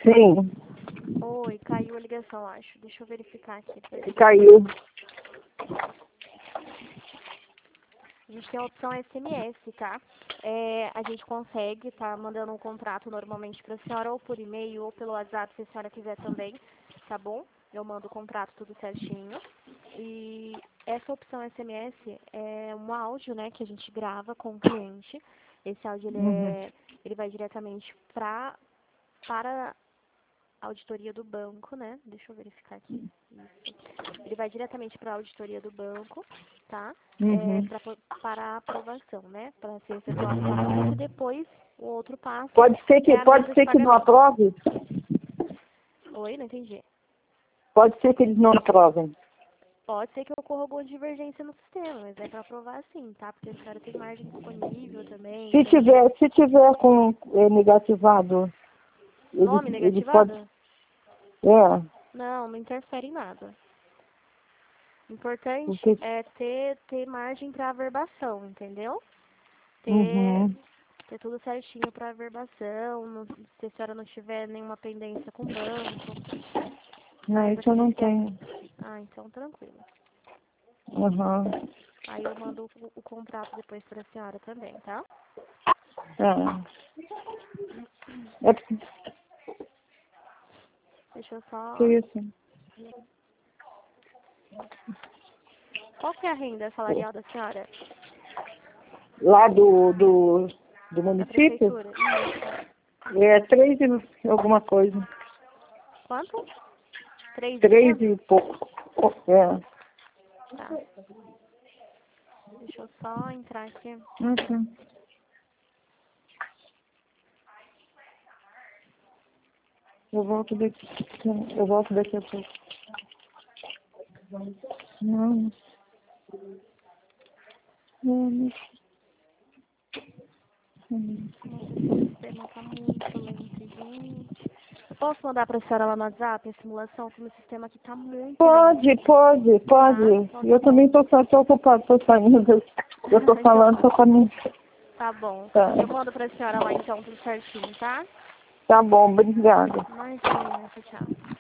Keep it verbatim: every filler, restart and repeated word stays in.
Sim, Oi, caiu a ligação, acho. Deixa eu verificar aqui. caiu. A gente tem a opção S M S, tá? É, a gente consegue tá mandando um contrato normalmente para a senhora ou por e-mail ou pelo WhatsApp, se a senhora quiser também, tá bom? Eu mando o contrato tudo certinho. E essa opção S M S é um áudio, né, que a gente grava com o cliente. Esse áudio ele, Uhum. é, ele vai diretamente pra, para a auditoria do banco, né? Deixa eu verificar aqui. Isso. Ele vai diretamente para a auditoria do banco, tá? É, Uhum. pra, para a aprovação, né? Para ser efetuado o pagamento e depois o outro passo Pode ser é que, a pode análise de ser que não pagamento. aprove? Oi, não entendi. Pode ser que eles não aprovem. Pode ser que ocorra alguma divergência no sistema, mas é para aprovar sim, tá? Porque a senhora tem margem disponível também, Se tem tiver, se tiver com é, negativado, eles, nome eles podem. negativado? É, Não, não interfere em nada. Importante porque. é ter, ter margem para averbação, entendeu? Ter, Uhum. ter tudo certinho para averbação, não- se a senhora não tiver nenhuma pendência com o banco. Não, Saiba isso eu que não se a... tenho. Ah, então tranquilo. Uhum. Aí eu mando o, o contrato depois para a senhora também, tá? É. É porque Deixa eu só... isso. Qual que é a renda salarial da senhora? Lá do, do, do Da município prefeitura? Isso. é três e alguma coisa. Quanto? Três e Três duzentos? e pouco. É. Tá. Deixa eu só entrar aqui. Uhum. Eu volto daqui. Eu volto daqui a pouco. Não. Não. Nossa, esse sistema tá muito lento, gente. Eu posso mandar pra senhora lá no WhatsApp a simulação? Que o meu sistema aqui tá muito lento. Pode, pode, pode. Tá? Então tá Eu bom. também tô, só tô ocupado, tô saindo. Eu tô Então falando, tá. tô falando. Tá bom. Tá. Eu mando pra senhora lá então, tudo certinho, tá? Tá bom, obrigada. Imagina, tchau, tchau.